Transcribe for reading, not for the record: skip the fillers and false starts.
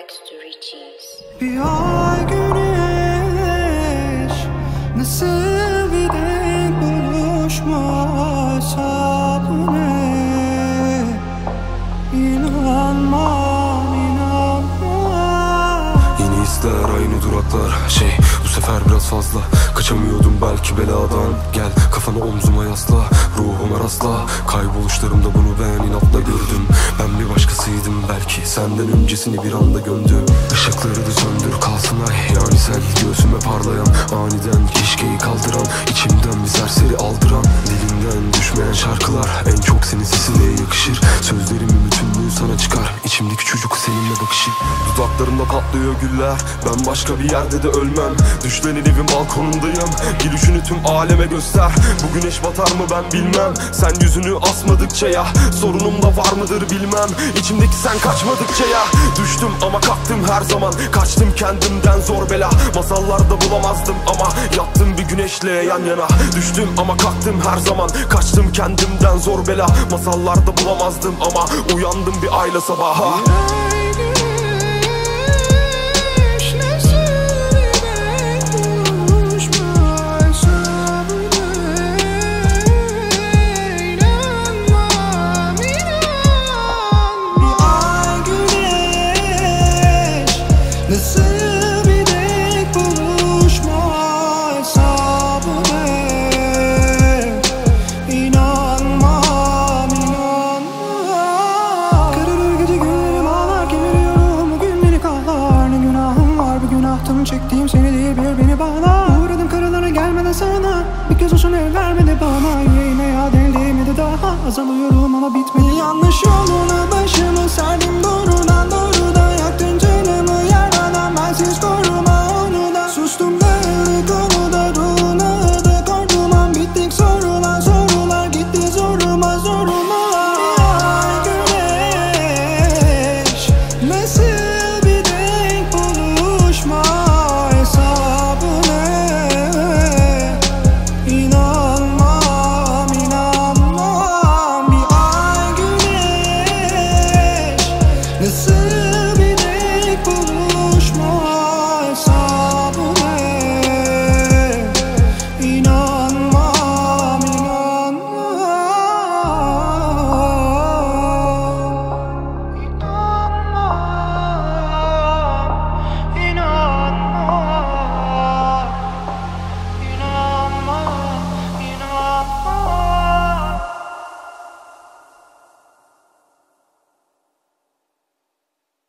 likes to riches. Bir ay güneş nasıl bir denk buluşmazsa bu ne? İnanmam, inanmam. Yeni hisler, aynı duraklar. Bu sefer biraz fazla. Kaçamıyordum belki beladan. Gel kafanı omzuma yasla, ruhuma rastla. Kayboluşlarımda bunu ben inatla gördüm. Ben bir başkasıydım belki, senden öncesini bir anda gömdüm. Işıkları da söndür kalsın ay, yani sen göğsüme parlayan, aniden keşkeyi kaldıran, içimden bir serseri aldıran, dilimden düşmeyen şarkılar en çok senin sesine yakışır. Sözlerimin bütünlüğü sana çıkar, içimdeki çocuk seninle bakışı. Dudaklarımda patlıyor güller, ben başka bir yerde de ölmem. Düşlerin evin balkonundayım, gülüşünü tüm aleme göster. Bu güneş batar mı ben bilmem, sen yüzünü asmadıkça ya. Sorunum da var mıdır bilmem, içimdeki sen kaçmadıkça ya. Düştüm ama kalktım her zaman, kaçtım kendimden zor bela. Masallarda bulamazdım ama yattım bir güneşle yan yana. Düştüm ama kalktım her zaman, kaçtım kendimden zor bela. Masallarda bulamazdım ama uyandım bir ayla sabaha. Nasıl bir denk buluşmaysa bu ne? İnanmam, inanmam. Kararır gece günlerim ağlar, kemiriyorum bugün beni kahlar. Ne günahım var bu günahtan, çektiğim seni değil bir beni bağlar. Uğradım karalara gelmeden sana, bir kez olsun el vermedi bana. Yüreğime yad el değmedi daha, azalıyorum ama bitmedi. Yanlış yoluna başımı serdim doğrudan doğrudan. Yaktın canımı yaradan, bensiz koruma onu da. Sustum böyle konuda, ruhuna da korktum an. Bittik sorular sorular, gitti zoruma zoruma. Bir ay güneş nasıl bir denk buluşmaysa bu ne? İnanmam, inanmam. Bir ay güneş nasıl